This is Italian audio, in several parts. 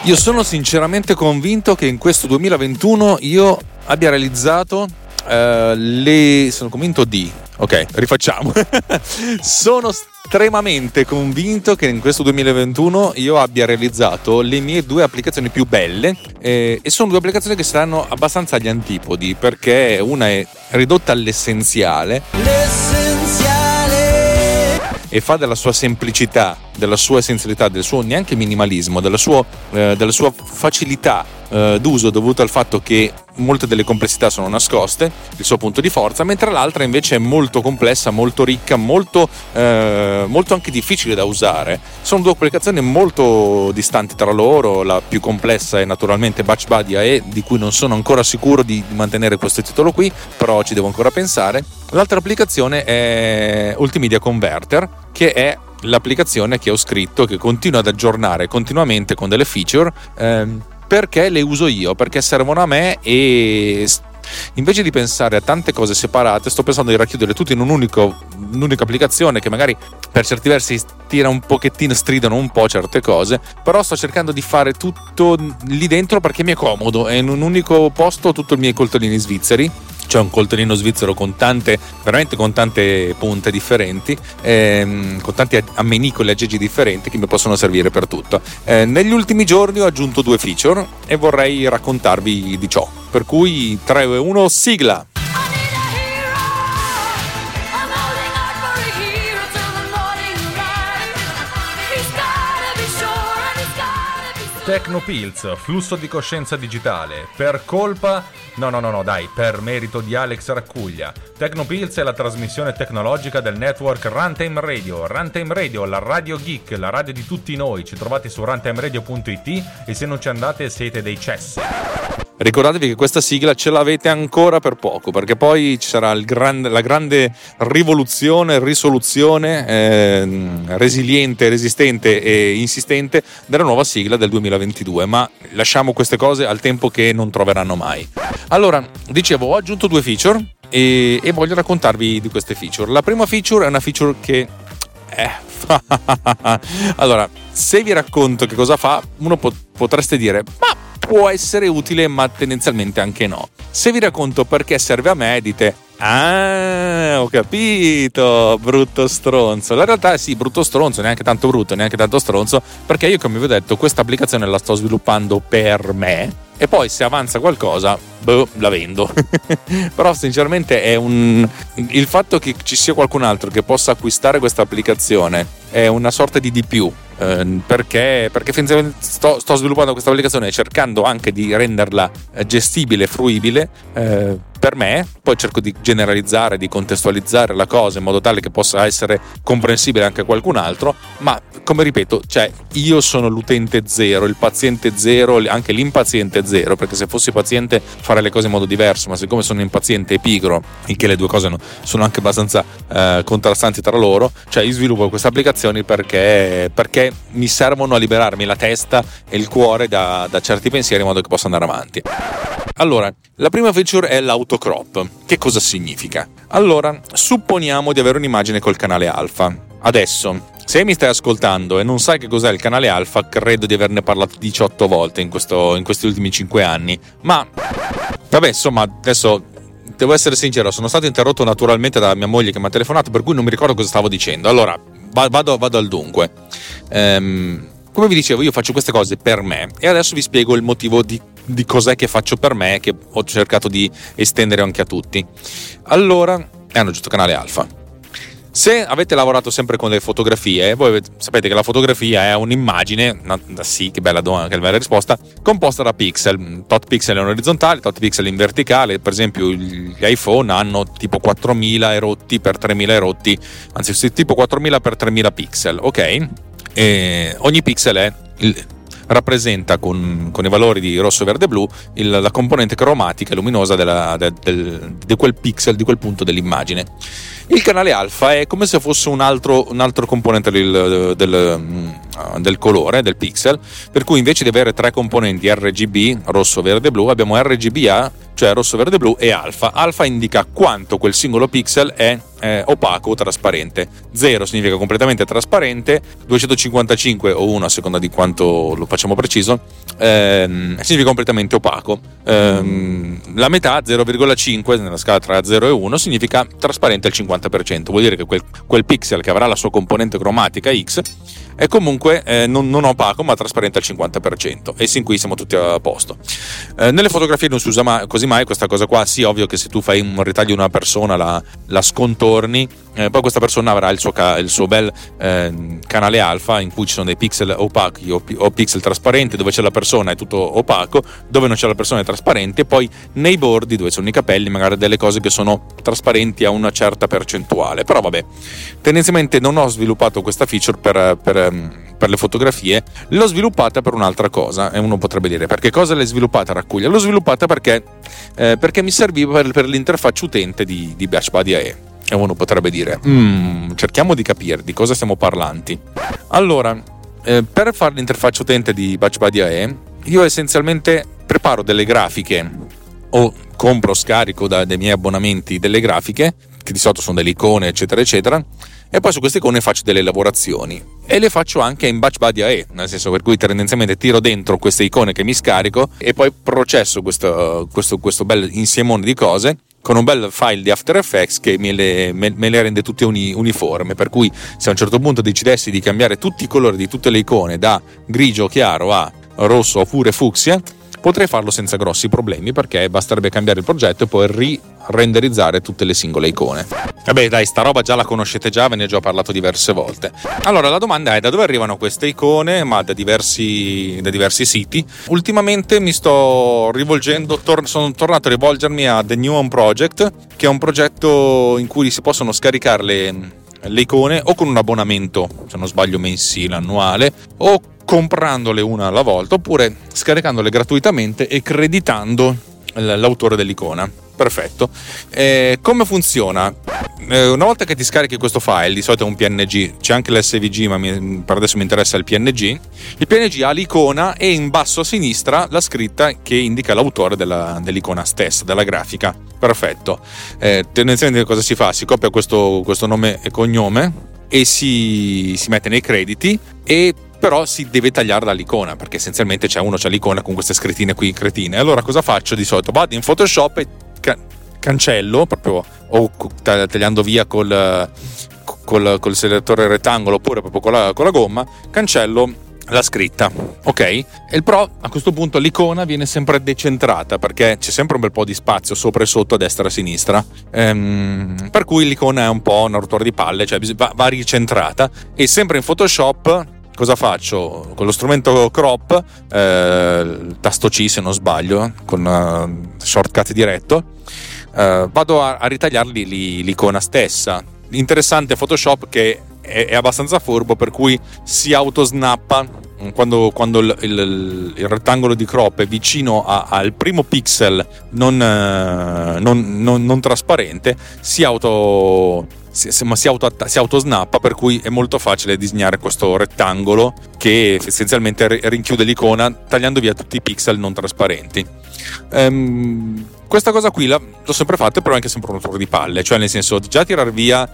Io sono sinceramente convinto che in questo 2021 io abbia realizzato sono convinto di... Ok, rifacciamo. Sono estremamente convinto che in questo 2021 io abbia realizzato le mie 2 applicazioni più belle e sono 2 applicazioni che saranno abbastanza agli antipodi, perché una è ridotta all'essenziale e fa della sua semplicità, della sua essenzialità, del suo neanche minimalismo, della sua facilità d'uso, dovuto al fatto che molte delle complessità sono nascoste, il suo punto di forza, mentre l'altra invece è molto complessa, molto ricca, molto anche difficile da usare. Sono 2 applicazioni molto distanti tra loro. La più complessa è naturalmente BatchBuddy e di cui non sono ancora sicuro di mantenere questo titolo qui, però ci devo ancora pensare. L'altra applicazione è Ultimedia Converter, che è l'applicazione che ho scritto, che continuo ad aggiornare continuamente con delle feature, perché le uso io, perché servono a me, e invece di pensare a tante cose separate sto pensando di racchiudere tutto in un'unica applicazione, che magari per certi versi tira un pochettino, stridano un po' certe cose, però sto cercando di fare tutto lì dentro perché mi è comodo, e in un unico posto tutto i miei coltellini svizzeri. C'è un coltellino svizzero con tante punte differenti, con tanti ammenicoli, aggeggi differenti che mi possono servire per tutto. Negli ultimi giorni ho aggiunto 2 feature e vorrei raccontarvi di ciò. Per cui 3, 2, 1, sigla! Tecnopills, flusso di coscienza digitale, per colpa... per merito di Alex Raccuglia. Tecnopills è la trasmissione tecnologica del network Runtime Radio. Runtime Radio, la radio geek, la radio di tutti noi. Ci trovate su runtimeradio.it e se non ci andate siete dei cessi. Ricordatevi che questa sigla ce l'avete ancora per poco, perché poi ci sarà la grande rivoluzione, risoluzione, resiliente, resistente e insistente della nuova sigla del 2022, ma lasciamo queste cose al tempo che non troveranno mai. Allora, dicevo, ho aggiunto 2 feature e voglio raccontarvi di queste feature. La prima feature è una feature che... Allora, se vi racconto che cosa fa, uno potreste dire, ma può essere utile, ma tendenzialmente anche no. Se vi racconto perché serve a me, dite, ah, ho capito, brutto stronzo. La realtà sì, brutto stronzo, neanche tanto brutto, neanche tanto stronzo, perché io, come vi ho detto, questa applicazione la sto sviluppando per me, e poi se avanza qualcosa, la vendo. Però sinceramente il fatto che ci sia qualcun altro che possa acquistare questa applicazione è una sorta di più, perché sto sviluppando questa applicazione cercando anche di renderla gestibile, fruibile per me. Poi cerco di generalizzare, di contestualizzare la cosa in modo tale che possa essere comprensibile anche a qualcun altro, ma come ripeto, cioè io sono l'utente zero, il paziente zero, anche l'impaziente zero, perché se fossi paziente farei le cose in modo diverso, ma siccome sono impaziente e pigro, il che le 2 cose sono anche abbastanza contrastanti tra loro, cioè io sviluppo queste applicazioni perché mi servono a liberarmi la testa e il cuore da certi pensieri in modo che possa andare avanti. Allora, la prima feature è l'autocrop. Che cosa significa? Allora, supponiamo di avere un'immagine col canale alfa. Adesso, se mi stai ascoltando e non sai che cos'è il canale alfa, credo di averne parlato 18 volte in questi ultimi 5 anni. Ma, vabbè, insomma, adesso devo essere sincero, sono stato interrotto naturalmente da mia moglie che mi ha telefonato, per cui non mi ricordo cosa stavo dicendo. Allora, vado al dunque. Come vi dicevo, io faccio queste cose per me e adesso vi spiego il motivo di cos'è che faccio per me, che ho cercato di estendere anche a tutti. Allora, hanno aggiunto canale alfa. Se avete lavorato sempre con le fotografie, voi sapete che la fotografia è un'immagine, sì, che bella domanda, che bella risposta, composta da pixel, tot pixel in orizzontale, tot pixel in verticale. Per esempio gli iPhone hanno tipo 4000 erotti per 3000 erotti, anzi tipo 4000 per 3000 pixel, ok? E ogni pixel rappresenta con i valori di rosso, verde, blu la componente cromatica e luminosa di quel pixel, di quel punto dell'immagine. Il canale alfa è come se fosse un altro componente del colore, del pixel, per cui invece di avere 3 componenti RGB, rosso, verde, blu, abbiamo RGBA, cioè rosso, verde, blu, e alfa. Alfa indica quanto quel singolo pixel è opaco o trasparente. 0 significa completamente trasparente, 255 o 1 a seconda di quanto lo facciamo preciso significa completamente opaco. La metà, 0,5 nella scala tra 0 e 1, significa trasparente al 50%. Vuol dire che quel pixel che avrà la sua componente cromatica X è comunque non opaco ma trasparente al 50%, e sin qui siamo tutti a posto. Nelle fotografie non si usa così mai questa cosa qua. Sì, ovvio che se tu fai un ritaglio di una persona, la scontorni, poi questa persona avrà il suo bel canale alfa in cui ci sono dei pixel opachi o pixel trasparenti, dove c'è la persona è tutto opaco, dove non c'è la persona è trasparente, e poi nei bordi dove sono i capelli magari delle cose che sono trasparenti a una certa percentuale. Però vabbè, tendenzialmente non ho sviluppato questa feature per le fotografie, l'ho sviluppata per un'altra cosa. E uno potrebbe dire: perché cosa l'hai sviluppata Raccuglia? L'ho sviluppata perché mi serviva per l'interfaccia utente di Beachbody AE. E uno potrebbe dire: cerchiamo di capire di cosa stiamo parlando. Allora, per fare l'interfaccia utente di Beachbody AE, io essenzialmente preparo delle grafiche o compro, scarico dai miei abbonamenti delle grafiche, che di solito sono delle icone eccetera eccetera, e poi su queste icone faccio delle lavorazioni e le faccio anche in Beachbody AE, nel senso per cui tendenzialmente tiro dentro queste icone che mi scarico e poi processo questo bel insiemone di cose con un bel file di After Effects che me le rende tutte uniforme, per cui se a un certo punto decidessi di cambiare tutti i colori di tutte le icone da grigio chiaro a rosso oppure fucsia, potrei farlo senza grossi problemi, perché basterebbe cambiare il progetto e poi ri-renderizzare tutte le singole icone. Vabbè dai, sta roba già la conoscete già, ve ne ho già parlato diverse volte. Allora la domanda è: da dove arrivano queste icone? Ma da diversi siti. Ultimamente mi sto rivolgendo, sono tornato a rivolgermi a The New Home Project, che è un progetto in cui si possono scaricare le icone o con un abbonamento, se non sbaglio mensile, annuale, o comprandole una alla volta, oppure scaricandole gratuitamente e creditando l'autore dell'icona. Perfetto. Come funziona? Una volta che ti scarichi questo file, di solito è un PNG, c'è anche l'SVG ma per adesso mi interessa il PNG. Il PNG ha l'icona e in basso a sinistra la scritta che indica l'autore dell'icona stessa, della grafica. Perfetto. Tendenzialmente cosa si fa? Si copia questo nome e cognome e si mette nei crediti, e però si deve tagliare dall'icona, perché essenzialmente c'è l'icona con queste scrittine qui cretine. Allora cosa faccio? Di solito vado in Photoshop e cancello proprio, o tagliando via col selettore rettangolo oppure proprio con la gomma, cancello la scritta, ok? E però a questo punto l'icona viene sempre decentrata, perché c'è sempre un bel po' di spazio sopra e sotto, a destra e a sinistra, per cui l'icona è un po' una rottura di palle, cioè va ricentrata. E sempre in Photoshop cosa faccio? Con lo strumento crop, tasto C se non sbaglio, con shortcut diretto, vado a ritagliarli l'icona stessa. Interessante Photoshop che è abbastanza furbo, per cui si autosnappa quando il rettangolo di crop è vicino al primo pixel non trasparente, si autosnappa, per cui è molto facile disegnare questo rettangolo che essenzialmente rinchiude l'icona tagliando via tutti i pixel non trasparenti. Questa cosa qui l'ho sempre fatta, però è anche sempre un rottura di palle, cioè nel senso, già tirar via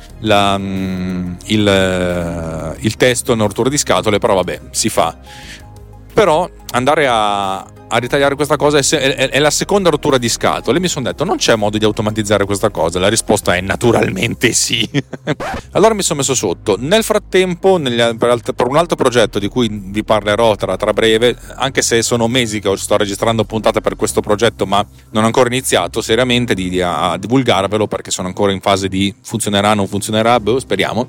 il testo è una rottura di scatole, però vabbè, si fa. Però andare a ritagliare questa cosa è la seconda rottura di scatole. Mi sono detto: non c'è modo di automatizzare questa cosa? La risposta è naturalmente sì. Allora mi sono messo sotto. Nel frattempo, per un altro progetto di cui vi parlerò tra breve, anche se sono mesi che sto registrando puntate per questo progetto, ma non ho ancora iniziato seriamente a divulgarvelo, perché sono ancora in fase di funzionerà, non funzionerà, speriamo.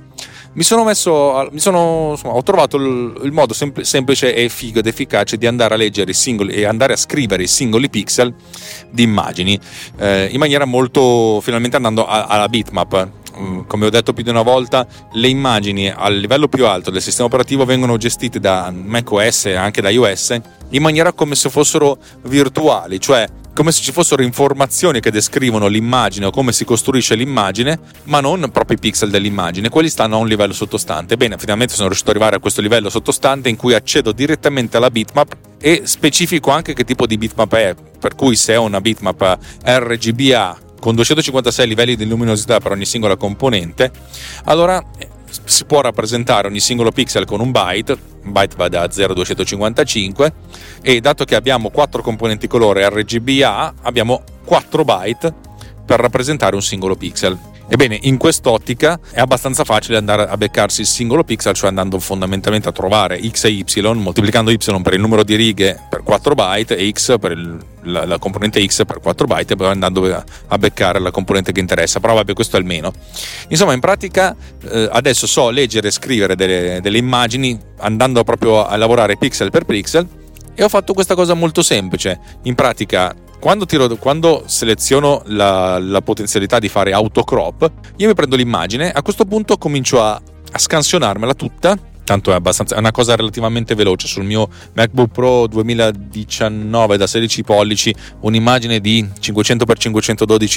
Ho trovato il modo semplice e figo ed efficace di andare a leggere i singoli e andare a scrivere i singoli pixel di immagini in maniera molto, finalmente andando alla bitmap. Come ho detto più di una volta, le immagini al livello più alto del sistema operativo vengono gestite da macOS e anche da iOS in maniera come se fossero virtuali, cioè come se ci fossero informazioni che descrivono l'immagine o come si costruisce l'immagine, ma non proprio i pixel dell'immagine. Quelli stanno a un livello sottostante. Bene, finalmente sono riuscito ad arrivare a questo livello sottostante in cui accedo direttamente alla bitmap e specifico anche che tipo di bitmap è, per cui se è una bitmap RGBA con 256 livelli di luminosità per ogni singola componente, allora si può rappresentare ogni singolo pixel con un byte va da 0 a 255, e dato che abbiamo 4 componenti colore RGBA abbiamo 4 byte per rappresentare un singolo pixel. Ebbene, in quest'ottica è abbastanza facile andare a beccarsi il singolo pixel, cioè andando fondamentalmente a trovare x e y, moltiplicando y per il numero di righe per 4 byte e x per la componente x per 4 byte, e poi andando a beccare la componente che interessa. Però vabbè, questo è il meno. Insomma, in pratica adesso so leggere e scrivere delle immagini andando proprio a lavorare pixel per pixel, e ho fatto questa cosa molto semplice. In pratica, quando seleziono la potenzialità di fare autocrop, io mi prendo l'immagine, a questo punto comincio a scansionarmela tutta, tanto è una cosa relativamente veloce. Sul mio MacBook Pro 2019 da 16 pollici un'immagine di 500x512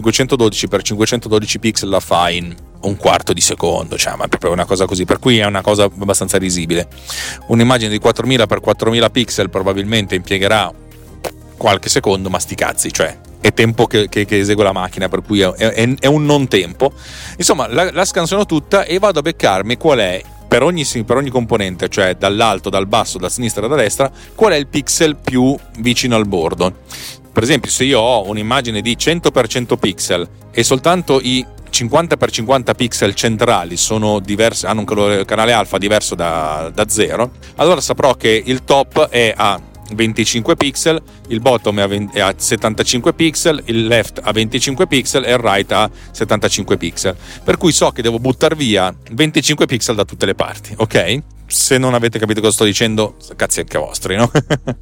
pixel la fa in un quarto di secondo, cioè, ma è proprio una cosa così, per cui è una cosa abbastanza risibile. Un'immagine di 4000x4000 pixel probabilmente impiegherà qualche secondo, ma sti cazzi, cioè è tempo che esegue la macchina, per cui è un non tempo. Insomma, la scansiono tutta e vado a beccarmi qual è per ogni componente, cioè dall'alto, dal basso, da sinistra e da destra, qual è il pixel più vicino al bordo. Per esempio, se io ho un'immagine di 100x100 pixel e soltanto i 50x50 pixel centrali sono diversi, hanno un canale alfa diverso da 0, allora saprò che il top è a 25 pixel, il bottom è a 75 pixel, il left a 25 pixel e il right a 75 pixel, per cui so che devo buttare via 25 pixel da tutte le parti, ok? Se non avete capito cosa sto dicendo, cazzi anche vostri, no?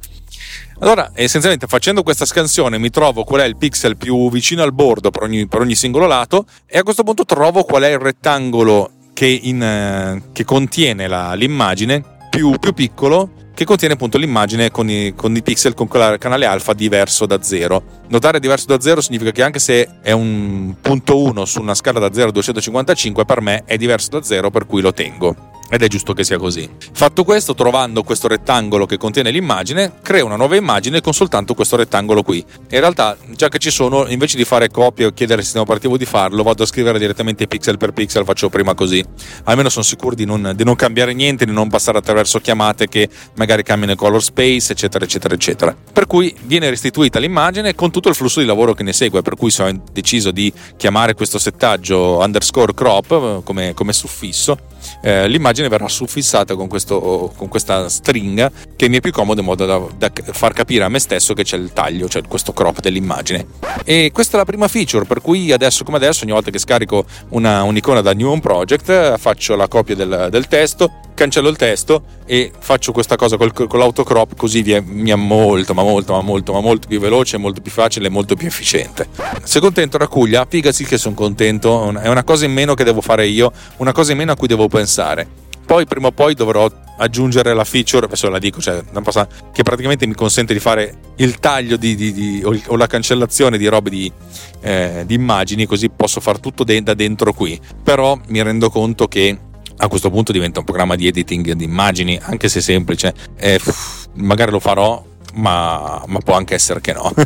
Allora, essenzialmente, facendo questa scansione mi trovo qual è il pixel più vicino al bordo per ogni singolo lato, e a questo punto trovo qual è il rettangolo che contiene l'immagine più piccolo, che contiene appunto l'immagine con i pixel con canale alfa diverso da 0. Notare diverso da 0 significa che anche se è un punto 1 su una scala da 0 a 255, per me è diverso da 0, per cui lo tengo. Ed è giusto che sia così. Fatto questo, trovando questo rettangolo che contiene l'immagine, creo una nuova immagine con soltanto questo rettangolo qui. In realtà, già che ci sono, invece di fare copie o chiedere al sistema operativo di farlo, vado a scrivere direttamente pixel per pixel, faccio prima così. Almeno sono sicuro di non cambiare niente, di non passare attraverso chiamate che magari cambiano il color space, eccetera, eccetera, eccetera. Per cui viene restituita l'immagine con tutto il flusso di lavoro che ne segue, per cui se ho deciso di chiamare questo settaggio underscore crop come suffisso, l'immagine verrà suffissata con questa stringa che mi è più comodo, in modo da far capire a me stesso che c'è il taglio, cioè questo crop dell'immagine. E questa è la prima feature, per cui adesso come adesso, ogni volta che scarico un'icona da New Home Project, faccio la copia del testo, cancello il testo e faccio questa cosa con l'autocrop, così mi è molto più veloce, molto più facile e molto più efficiente. Sei contento, Racuglia? Figasi che sono contento, è una cosa in meno che devo fare io, una cosa in meno a cui devo pensare. Poi prima o poi dovrò aggiungere la feature, adesso la dico, cioè, che praticamente mi consente di fare il taglio o la cancellazione di robe di immagini, così posso far tutto da dentro qui. Però mi rendo conto che a questo punto diventa un programma di editing di immagini, anche se semplice. Magari lo farò, ma può anche essere che no.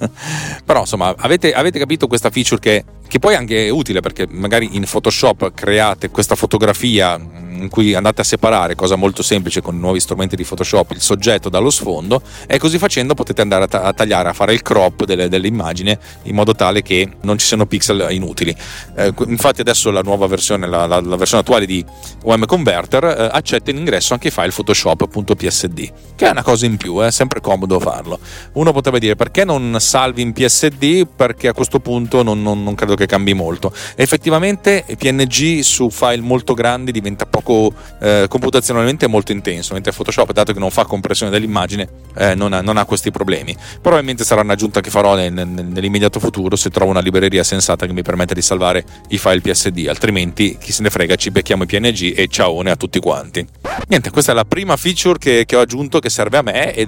Però insomma, avete capito questa feature che poi anche è utile, perché magari in Photoshop create questa fotografia in cui andate a separare, cosa molto semplice con i nuovi strumenti di Photoshop, il soggetto dallo sfondo, e così facendo potete andare a tagliare, a fare il crop dell'immagine in modo tale che non ci siano pixel inutili. Infatti adesso la nuova versione, la versione attuale di UM Converter accetta in ingresso anche i file Photoshop.psd, che è una cosa in più, è sempre comodo farlo. Uno potrebbe dire: perché non salvi in PSD? Perché a questo punto non credo che cambi molto. Effettivamente PNG su file molto grandi diventa poco computazionalmente molto intenso, mentre Photoshop, dato che non fa compressione dell'immagine, non ha questi problemi. Probabilmente sarà un'aggiunta che farò nell'immediato futuro, se trovo una libreria sensata che mi permetta di salvare i file PSD, altrimenti chi se ne frega, ci becchiamo i PNG e ciaone a tutti quanti. Niente, questa è la prima feature che ho aggiunto, che serve a me ed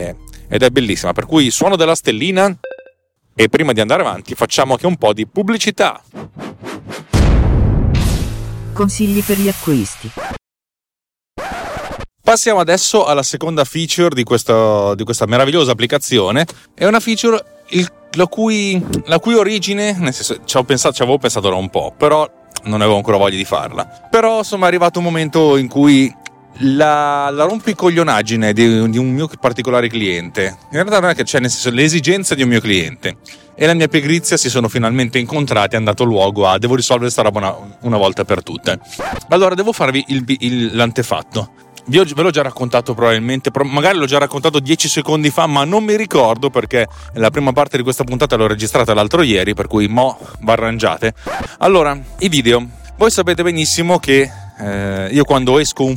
è bellissima, per cui suono della stellina. E prima di andare avanti facciamo anche un po' di pubblicità. Consigli per gli acquisti. Passiamo adesso alla seconda feature di questa meravigliosa applicazione. È una feature il la cui origine, nel senso, ci avevo pensato da un po', però non avevo ancora voglia di farla. Però insomma è arrivato un momento in cui la rompicoglionaggine di un mio particolare cliente, in realtà non è che c'è, nel senso, le esigenze di un mio cliente e la mia pigrizia si sono finalmente incontrate e hanno dato luogo a devo risolvere sta roba una volta per tutte. Allora devo farvi l'antefatto. Ve l'ho già raccontato probabilmente, magari l'ho già raccontato 10 secondi fa, ma non mi ricordo perché la prima parte di questa puntata l'ho registrata l'altro ieri, per cui mo' v'arrangiate. Allora, i video. Voi sapete benissimo che io quando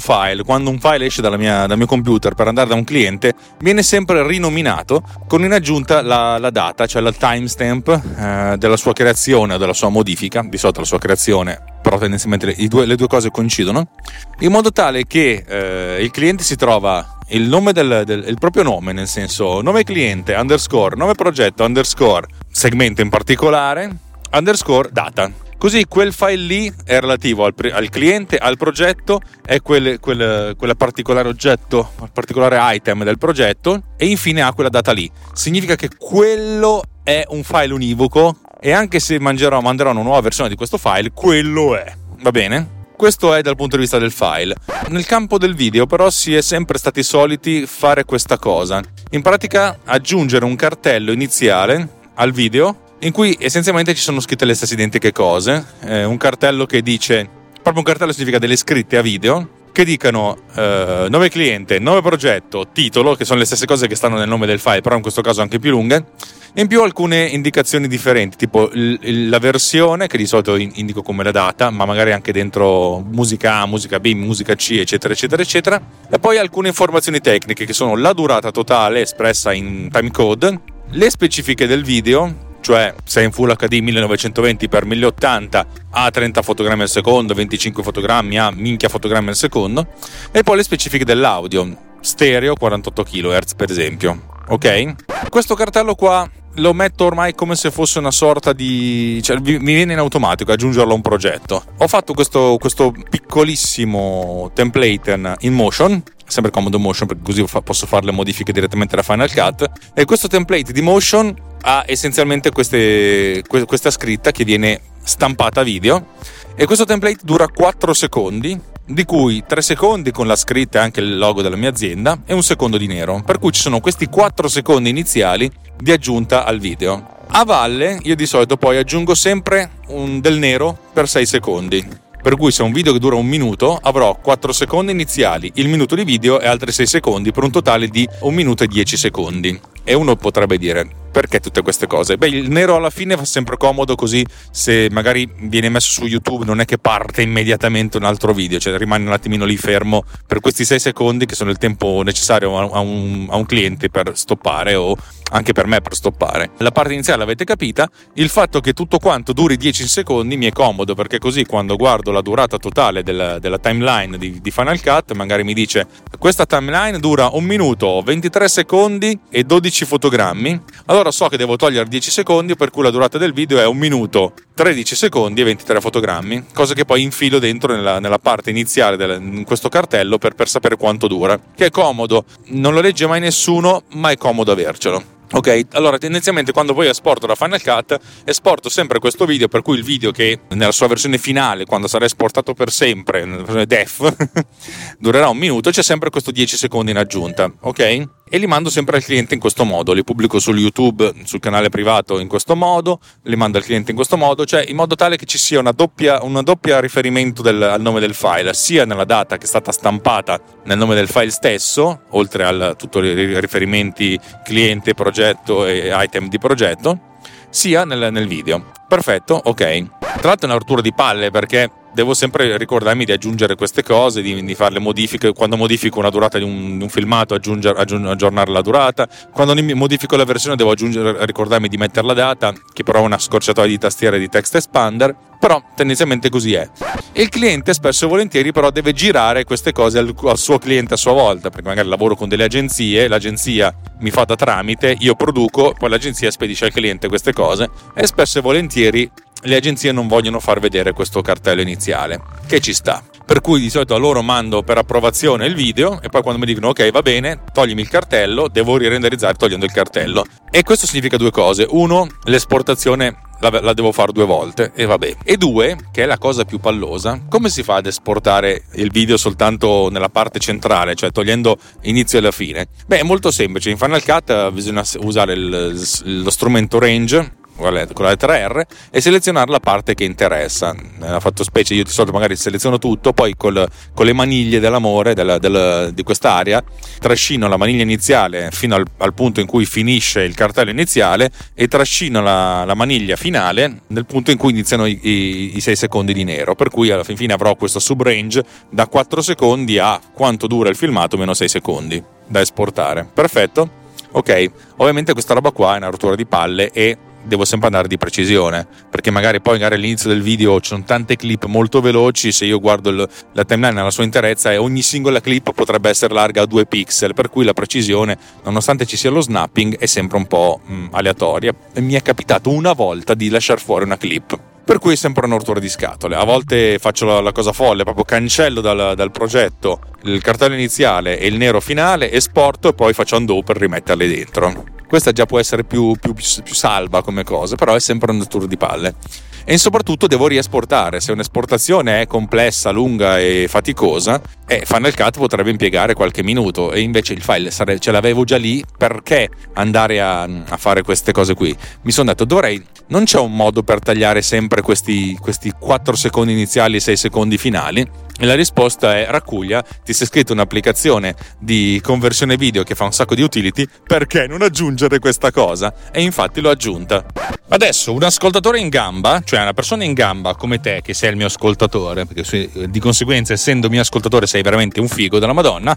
un file esce dal mio computer per andare da un cliente, viene sempre rinominato con in aggiunta la data, cioè la timestamp della sua creazione o della sua modifica, di solito la sua creazione, però tendenzialmente le due cose coincidono, in modo tale che il cliente si trova il nome il proprio nome, nel senso nome cliente, _ nome progetto, _ segmento in particolare, _ data. Così quel file lì è relativo al cliente, al progetto, è quel particolare oggetto, il particolare item del progetto, e infine ha quella data lì. Significa che quello è un file univoco e anche se manderanno una nuova versione di questo file, quello è. Va bene? Questo è dal punto di vista del file. Nel campo del video però si è sempre stati soliti fare questa cosa. In pratica aggiungere un cartello iniziale al video in cui essenzialmente ci sono scritte le stesse identiche cose, un cartello che dice, proprio un cartello significa delle scritte a video, che dicano nome cliente, nome progetto, titolo, che sono le stesse cose che stanno nel nome del file, però in questo caso anche più lunghe, e in più alcune indicazioni differenti, tipo la versione, che di solito indico come la data, ma magari anche dentro musica A, musica B, musica C, eccetera, eccetera, eccetera, e poi alcune informazioni tecniche, che sono la durata totale espressa in timecode, le specifiche del video, cioè se è in Full HD 1920x1080 a 30 fotogrammi al secondo, 25 fotogrammi a minchia fotogrammi al secondo, e poi le specifiche dell'audio, stereo 48 kHz per esempio, ok? Questo cartello qua lo metto ormai come se fosse una sorta di, cioè mi viene in automatico aggiungerlo a un progetto. Ho fatto questo piccolissimo template in Motion, sempre comodo Motion perché così posso fare le modifiche direttamente da Final Cut, e questo template di Motion ha essenzialmente questa scritta che viene stampata a video, e questo template dura 4 secondi, di cui 3 secondi con la scritta e anche il logo della mia azienda e 1 secondo di nero, per cui ci sono questi 4 secondi iniziali di aggiunta al video. A valle io di solito poi aggiungo sempre del nero per 6 secondi, per cui se un video che dura 1 minuto avrò 4 secondi iniziali, il minuto di video e altri 6 secondi per un totale di 1 minuto e 10 secondi. E uno potrebbe dire, perché tutte queste cose? Beh, il nero alla fine fa sempre comodo, così se magari viene messo su YouTube non è che parte immediatamente un altro video, cioè rimane un attimino lì fermo per questi 6 secondi che sono il tempo necessario a un cliente per stoppare, o anche per me per stoppare. La parte iniziale l'avete capita, il fatto che tutto quanto duri 10 secondi mi è comodo, perché così quando guardo la durata totale della timeline di Final Cut, magari mi dice questa timeline dura 1 minuto, 23 secondi e 12 fotogrammi, allora so che devo togliere 10 secondi, per cui la durata del video è 1 minuto, 13 secondi e 23 fotogrammi, cosa che poi infilo dentro nella parte iniziale in questo cartello per sapere quanto dura, che è comodo, non lo legge mai nessuno, ma è comodo avercelo. Ok, allora tendenzialmente quando poi esporto da Final Cut esporto sempre questo video, per cui il video che nella sua versione finale, quando sarà esportato per sempre nella versione DEF durerà 1 minuto, c'è sempre questo 10 secondi in aggiunta, ok? E li mando sempre al cliente in questo modo, li pubblico su YouTube, sul canale privato in questo modo, li mando al cliente in questo modo, cioè in modo tale che ci sia una doppia riferimento al nome del file, sia nella data che è stata stampata nel nome del file stesso, oltre a tutti i riferimenti cliente, progetto e item di progetto, sia nel video. Perfetto, ok. Tra l'altro è una rottura di palle, perché devo sempre ricordarmi di aggiungere queste cose, di fare le modifiche. Quando modifico una durata di un filmato, aggiornare la durata. Quando modifico la versione devo ricordarmi di mettere la data, che però è una scorciatoia di tastiera di text expander, però tendenzialmente così è. E il cliente spesso e volentieri però deve girare queste cose al suo cliente a sua volta, perché magari lavoro con delle agenzie, l'agenzia mi fa da tramite, io produco, poi l'agenzia spedisce al cliente queste cose, e spesso e volentieri le agenzie non vogliono far vedere questo cartello iniziale, che ci sta. per cui di solito a loro mando per approvazione il video e poi quando mi dicono ok va bene, toglimi il cartello, devo rirenderizzare togliendo il cartello. E questo significa due cose: uno, l'esportazione la devo fare 2 volte e vabbè, e 2, che è la cosa più pallosa, come si fa ad esportare il video soltanto nella parte centrale, cioè togliendo inizio e la fine? Beh, è molto semplice. In Final Cut bisogna usare lo strumento range con la lettera R e selezionare la parte che interessa. Nella fattispecie io di solito magari seleziono tutto, poi con le maniglie dell'amore di quest'area trascino la maniglia iniziale fino al punto in cui finisce il cartello iniziale e trascino la maniglia finale nel punto in cui iniziano i 6 secondi di nero, per cui alla fine avrò questo subrange da 4 secondi a quanto dura il filmato meno 6 secondi da esportare. Perfetto? Ok, ovviamente questa roba qua è una rottura di palle e devo sempre andare di precisione, perché magari all'inizio del video ci sono tante clip molto veloci. Se io guardo la timeline alla sua interezza e ogni singola clip potrebbe essere larga a 2 pixel, per cui la precisione, nonostante ci sia lo snapping, è sempre un po' aleatoria. E mi è capitato una volta di lasciare fuori una clip, per cui è sempre una rottura di scatole. A volte faccio la cosa folle, proprio cancello dal progetto il cartello iniziale e il nero finale, esporto e poi faccio undo per rimetterle dentro. Questa già può essere più salva come cosa, però è sempre un tour di palle. E soprattutto devo riesportare. Se un'esportazione è complessa, lunga e faticosa, Final Cut potrebbe impiegare qualche minuto, e invece il file ce l'avevo già lì. Perché andare a fare queste cose qui? Mi sono detto, non c'è un modo per tagliare sempre questi 4 secondi iniziali e 6 secondi finali? E la risposta è: Raccuglia, ti sei scritto un'applicazione di conversione video che fa un sacco di utility, perché non aggiungere questa cosa? E infatti l'ho aggiunta. Adesso un ascoltatore in gamba, cioè una persona in gamba come te, che sei il mio ascoltatore, perché di conseguenza, essendo mio ascoltatore, sei veramente un figo della Madonna.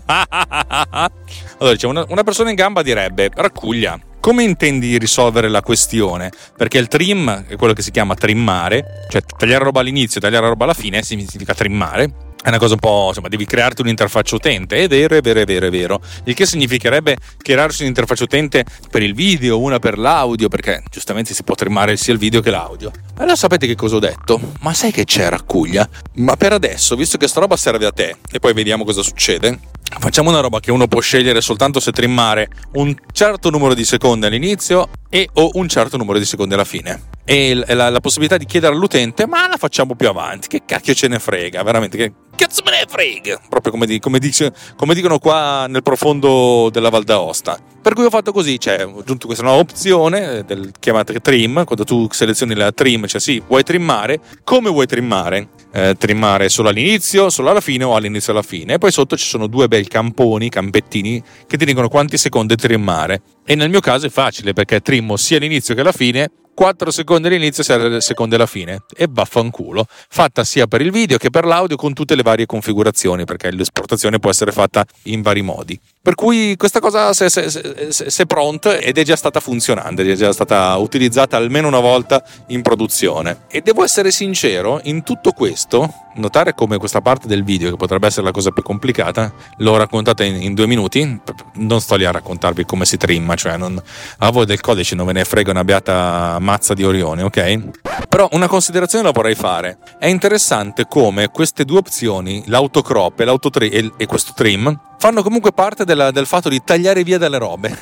Allora, diciamo, una persona in gamba direbbe: Raccuglia, come intendi risolvere la questione? Perché il trim è quello che si chiama trimmare, cioè tagliare roba all'inizio e tagliare roba alla fine significa trimmare. È una cosa un po', insomma, devi crearti un'interfaccia utente. È vero. Il che significherebbe crearsi un'interfaccia utente per il video, una per l'audio, perché giustamente si può trimmare sia il video che l'audio. Allora sapete che cosa ho detto? Ma sai che c'è, Raccuglia? Ma per adesso, visto che sta roba serve a te, e poi vediamo cosa succede, facciamo una roba che uno può scegliere soltanto se trimmare un certo numero di secondi all'inizio o un certo numero di secondi alla fine. E la possibilità di chiedere all'utente: ma la facciamo più avanti, che cacchio ce ne frega, veramente, che cazzo me ne frega, proprio come dicono qua nel profondo della Val d'Aosta. Per cui ho fatto così, ho aggiunto questa nuova opzione chiamata trim. Quando tu selezioni la trim, vuoi trimmare, come vuoi trimmare? Trimmare solo all'inizio, solo alla fine o all'inizio e alla fine. E poi sotto ci sono 2 bei campettini che ti dicono quanti secondi trimmare. E nel mio caso è facile, perché trimmo sia all'inizio che alla fine, 4 secondi all'inizio e 6 secondi alla fine, e vaffanculo. Fatta sia per il video che per l'audio, con tutte le varie configurazioni, perché l'esportazione può essere fatta in vari modi. Per cui questa cosa se è pronta ed è già stata funzionando, è già stata utilizzata almeno una volta in produzione. E devo essere sincero, in tutto questo, notare come questa parte del video, che potrebbe essere la cosa più complicata, l'ho raccontata in 2 minuti. Non sto lì a raccontarvi come si trimma, a voi del codice non ve ne frega una beata mazza di Orione, ok? Però una considerazione la vorrei fare. È interessante come queste 2 opzioni, l'autocrop e questo trim, fanno comunque parte del fatto di tagliare via delle robe.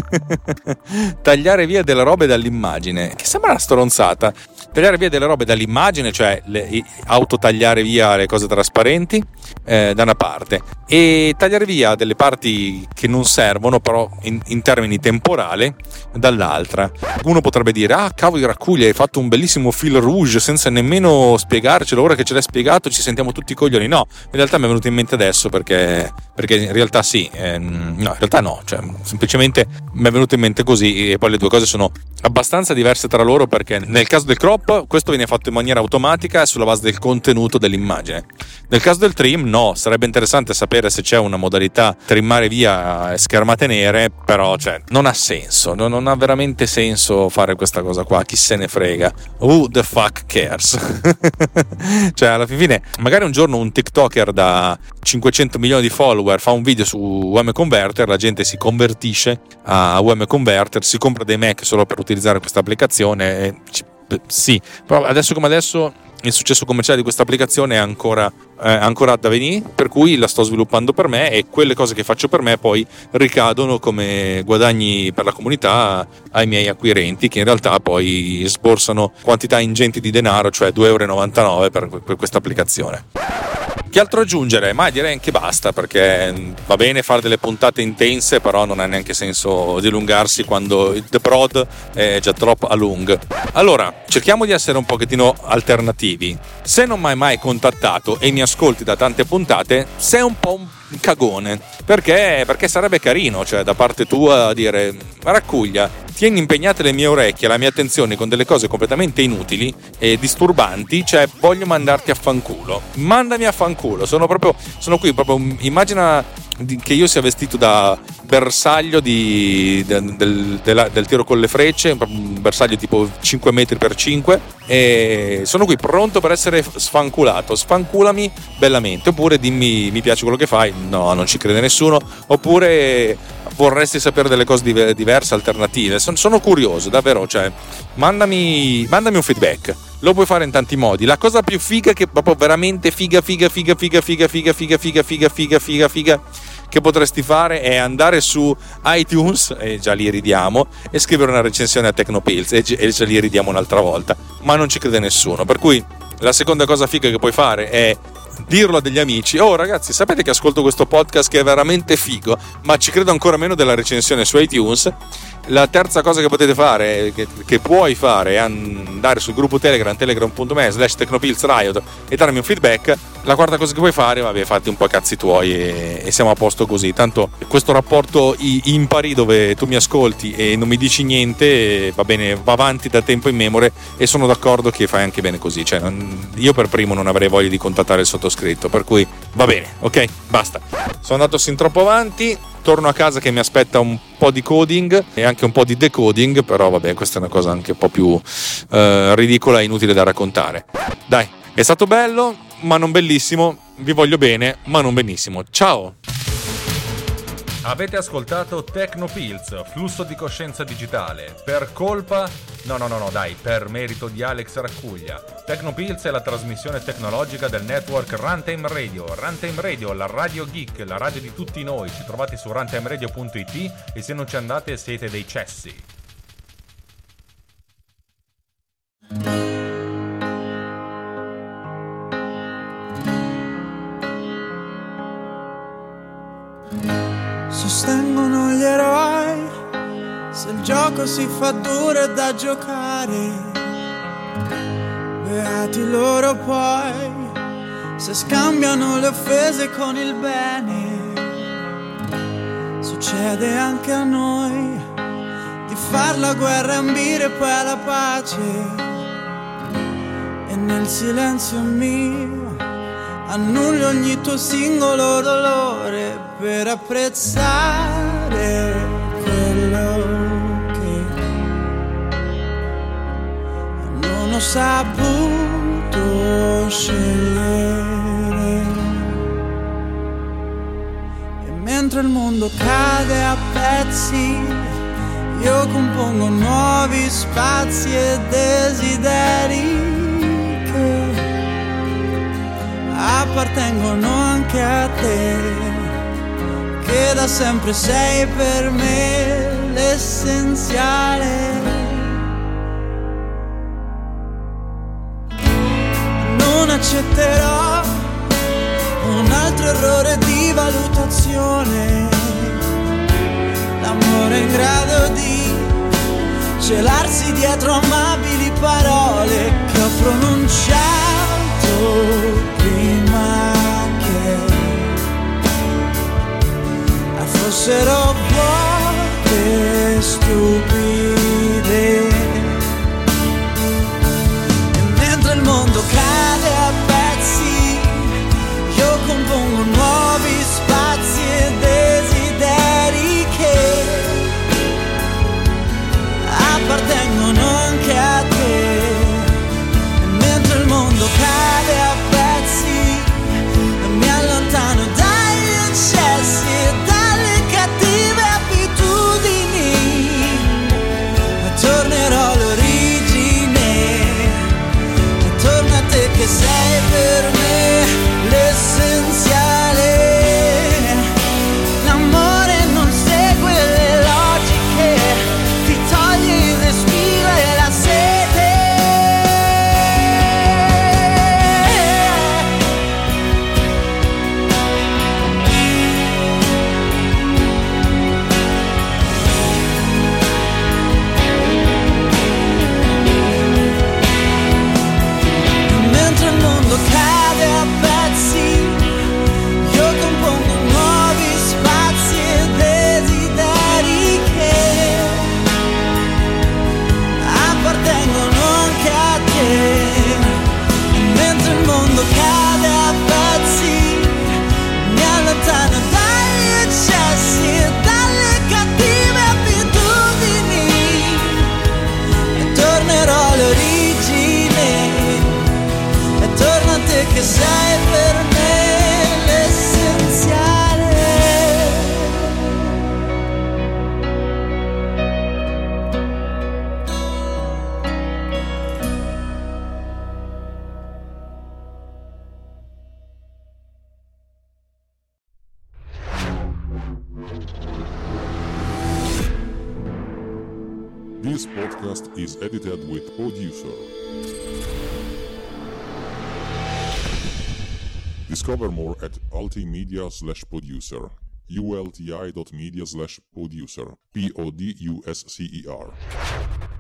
Tagliare via delle robe dall'immagine, che sembra una stronzata. Tagliare via delle robe dall'immagine, cioè autotagliare via le cose trasparenti, da una parte, e tagliare via delle parti che non servono, però in termini temporali, dall'altra. Uno potrebbe dire: ah, cavolo, Raccuglia, hai fatto un bellissimo fil rouge senza nemmeno spiegarcelo. Ora che ce l'hai spiegato ci sentiamo tutti coglioni. No, in realtà mi è venuto in mente adesso, perché in realtà sì, no, in realtà no, semplicemente mi è venuto in mente così. E poi le 2 cose sono abbastanza diverse tra loro, perché nel caso del crop questo viene fatto in maniera automatica e sulla base del contenuto dell'immagine. Nel caso del trim no, sarebbe interessante sapere se c'è una modalità trimmare via schermate nere, però non ha senso, non ha veramente senso fare questa cosa qua. Chi se ne frega, who the fuck cares? Alla fine magari un giorno un TikToker da 500 milioni di follower fa un video su UM Converter, la gente si convertisce a UM Converter, si compra dei Mac solo per utilizzare questa applicazione. Sì, però adesso come adesso il successo commerciale di questa applicazione è ancora da venire, per cui la sto sviluppando per me e quelle cose che faccio per me poi ricadono come guadagni per la comunità ai miei acquirenti, che in realtà poi sborsano quantità ingenti di denaro, cioè 2,99 € per questa applicazione. Che altro aggiungere? Ma direi anche basta, perché va bene fare delle puntate intense, però non ha neanche senso dilungarsi quando il The Prod è già troppo a lungo. Allora, cerchiamo di essere un pochettino alternativi. Se non mi hai mai contattato e mi ascolti da tante puntate, sei un po' un cagone, perché sarebbe carino, cioè da parte tua dire: Raccuglia, tieni impegnate le mie orecchie, la mia attenzione con delle cose completamente inutili e disturbanti, cioè voglio mandarti a fanculo. Mandami a fanculo, sono qui proprio, immagina che io sia vestito da bersaglio del tiro con le frecce, un bersaglio tipo 5 metri per 5, e sono qui pronto per essere sfanculato. Sfanculami bellamente, oppure dimmi mi piace quello che fai, no, non ci crede nessuno, oppure vorresti sapere delle cose diverse, alternative. Sono curioso davvero, cioè mandami un feedback. Lo puoi fare in tanti modi. La cosa più figa, che proprio veramente figa che potresti fare, è andare su iTunes, e già lì ridiamo, e scrivere una recensione a Technopills, e già lì ridiamo un'altra volta, ma non ci crede nessuno. Per cui la seconda cosa figa che puoi fare è dirlo a degli amici: oh ragazzi, sapete che ascolto questo podcast che è veramente figo, ma ci credo ancora meno della recensione su iTunes. La terza cosa che potete fare, che puoi fare, è andare sul gruppo Telegram, telegram.me/technopillsriot, e darmi un feedback. La quarta cosa che puoi fare, vabbè, fatti un po' i cazzi tuoi e siamo a posto così. Tanto questo rapporto impari, dove tu mi ascolti e non mi dici niente, va bene, va avanti da tempo in memoria, e sono d'accordo che fai anche bene così. Cioè, io per primo non avrei voglia di contattare il sottoscritto, per cui va bene, ok, basta. Sono andato sin troppo avanti. Torno a casa che mi aspetta un po' di coding e anche un po' di decoding, però vabbè, questa è una cosa anche un po' più ridicola e inutile da raccontare. Dai, è stato bello, ma non bellissimo. Vi voglio bene, ma non benissimo. Ciao! Avete ascoltato Technopills, flusso di coscienza digitale, per colpa... No, per merito di Alex Raccuglia. Technopills è la trasmissione tecnologica del network Runtime Radio. Runtime Radio, la radio geek, la radio di tutti noi. Ci trovate su runtimeradio.it, e se non ci andate siete dei cessi. Sostengono gli eroi, se il gioco si fa duro è da giocare. Beati loro poi, se scambiano le offese con il bene. Succede anche a noi di far la guerra e ambire poi alla pace. E nel silenzio mio annullo ogni tuo singolo dolore per apprezzare quello che non ho saputo scegliere. E mentre il mondo cade a pezzi, io compongo nuovi spazi e desideri appartengono anche a te, che da sempre sei per me l'essenziale. Non accetterò un altro errore di valutazione, l'amore è in grado di celarsi dietro amabili parole che ho pronunciato prima che fossero vuote e stupide. E mentre il mondo cade a pezzi, io compongo nuovi spazi e desideri che appartengono anche a te. E mentre il mondo cade a pezzi, mi allontano dagli eccessi e dalle cattive abitudini. This podcast is edited with Producer. Discover more at ultimedia/producer. ulti.media/producer. PODUSCER.